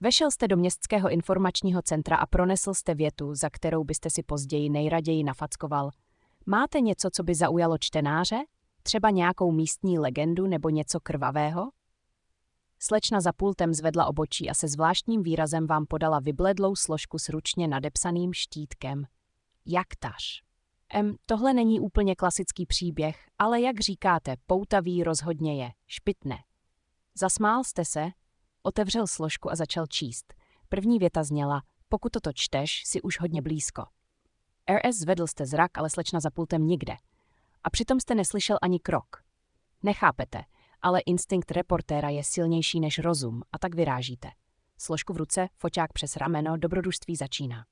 Vešel jste do městského informačního centra a pronesl jste větu, za kterou byste si později nejraději nafackoval. Máte něco, co by zaujalo čtenáře? Třeba nějakou místní legendu nebo něco krvavého? Slečna za pultem zvedla obočí a se zvláštním výrazem vám podala vybledlou složku s ručně nadepsaným štítkem. Jaktaž. Tohle není úplně klasický příběh, ale jak říkáte, poutavý rozhodně je, špitne. Zasmál jste se, otevřel složku a začal číst. První věta zněla, pokud toto čteš, si už hodně blízko. RS zvedl jste zrak, ale slečna za pultem nikde. A přitom jste neslyšel ani krok. Nechápete, ale instinkt reportéra je silnější než rozum a tak vyrážíte. Složku v ruce, foťák přes rameno, dobrodružství začíná.